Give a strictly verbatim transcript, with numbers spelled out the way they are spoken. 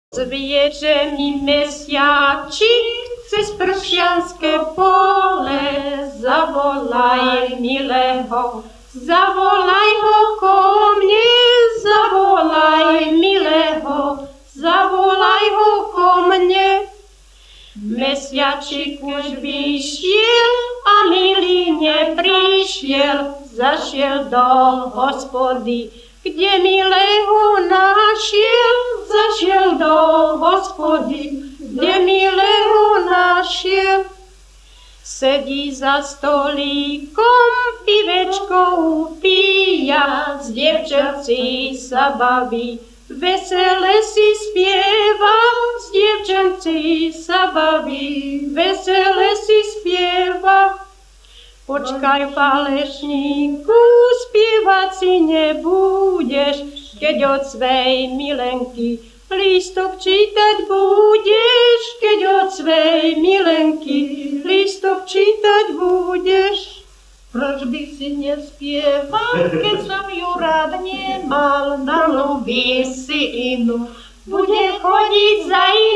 Zwierzę mi mesiačik cez pršianske pole, zavolaj milého, zavolaj ho ko mne, zavolaj milého, zavolaj ho ko mne. Mesiačik už vyšiel a milý neprišiel, zašiel do hospody, kde milého našiel, zašiel do hospody, kde milého našiel. Sedí za stolíkom, pivečko upíja, s dievčenci sa baví, vesele si spieva, s dievčenci sa baví, vesele si spieva. Počkaj, falešníku, spievať si nebudeš, keď od svej milenky lístok čítať budeš, keď od svej milenky lístok čítať budeš. Proč by si nespieval, keď som ju rád nemal, na ľubí si inú, bude chodiť za